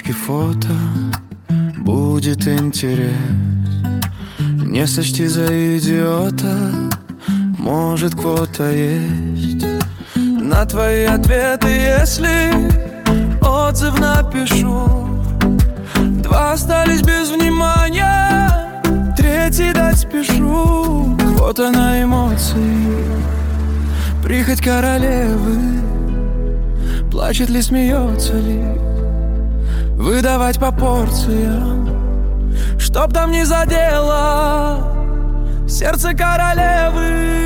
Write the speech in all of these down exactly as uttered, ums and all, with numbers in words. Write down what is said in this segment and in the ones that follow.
строчки фото будет интерес. Не сочти за идиота, может кто-то есть. На твои ответы, если отзыв напишу, два остались без внимания, третий дать спешу. Квота на эмоции, прихоть королевы. Плачет ли, смеется ли, выдавать по порциям, чтоб там не задело сердце королевы.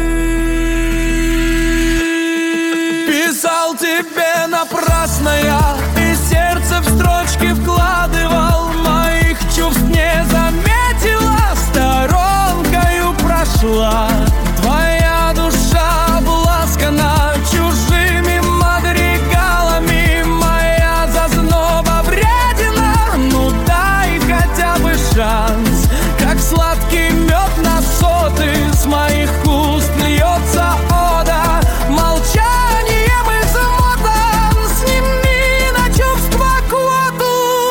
Писал тебе напрасно я, и сердце в строчки вкладывал. Моих чувств не заметила, сторонкою прошла. Твоя душа обласкана чужими мадригалами. Моя зазноба вредина, ну дай хотя бы шанс. Как сладкий мед на соты, с моих уст льется ода. Молчанием измотан, сними на чувства квоту.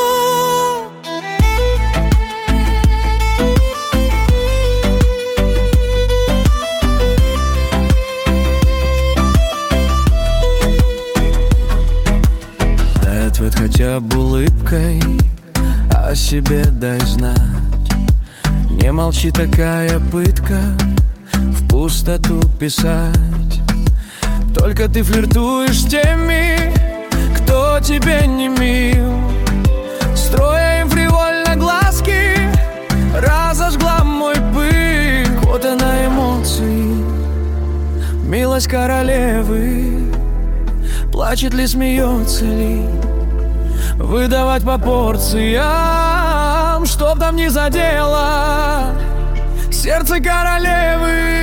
Дай ответ хотя бы улыбкой, о себе дай знать. Не молчи, такая пытка в пустоту писать. Только ты флиртуешь с теми, кто тебе не мил, строя им фривольно глазки, разожгла мой пыл. Квота на эмоции, милость королевы. Плачет ли, смеется ли, выдавать по порциям, чтоб там не задело сердце королевы.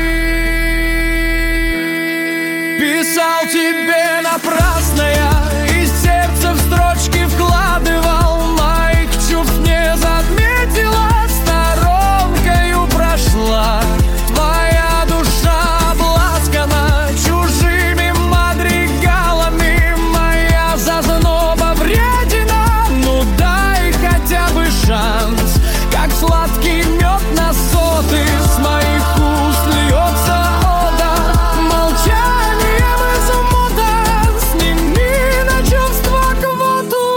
Писал тебе напрасно я, и сердце в строчки вкладывал. Моих чувств не заметила, сторонкою прошла. Твоя душа обласкана чужими мадригалами. Моя зазноба вредина, ну дай хотя бы шанс. Как сладкий мед на соты, с моих уст льется ода. Молчанием измотан, сними на чувства квоту.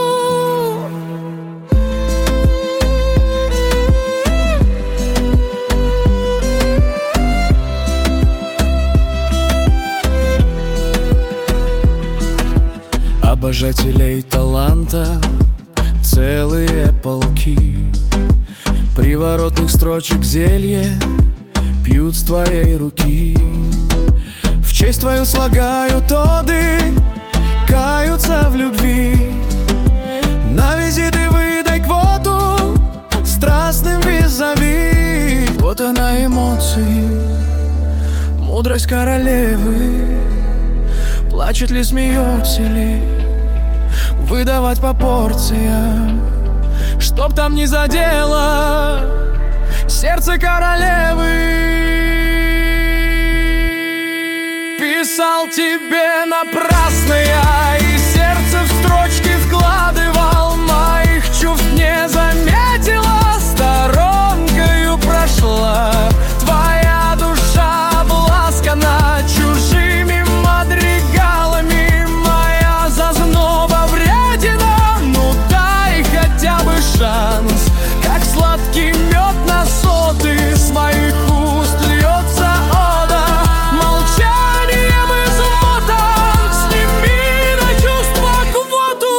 Обожателей таланта целые полки, приворотных строчек зелье пьют с твоей руки. В честь твою слагают оды, каются в любви. На визиты выдай квоту страстным визави. Вот она эмоции, мудрость королевы. Плачет ли, смеется ли, выдавать по порциям, чтоб там не задело сердце королевы. Писал тебе напрасно я, и сердце в строчки вкладывал. Моих чувств не заметила, сторонкою прошла. Твоя душа обласкана чужими мадригалами. Моя зазноба вредина, ну дай хотя бы шанс. Как сладкий мед на соты, с моих уст льется ода. Молчанием измотан, сними на чувства квоту.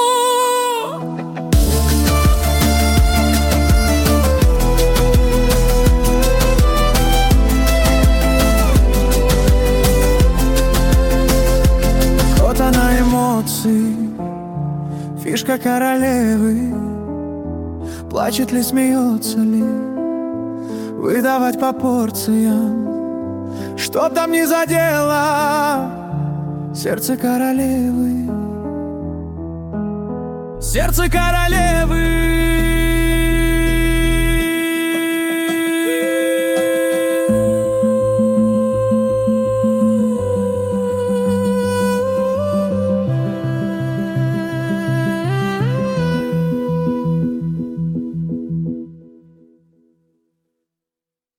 Квота на эмоции, фишка королевы. Плачет ли, смеется ли, выдавать по порциям, чтоб там не задело сердце королевы. Сердце королевы.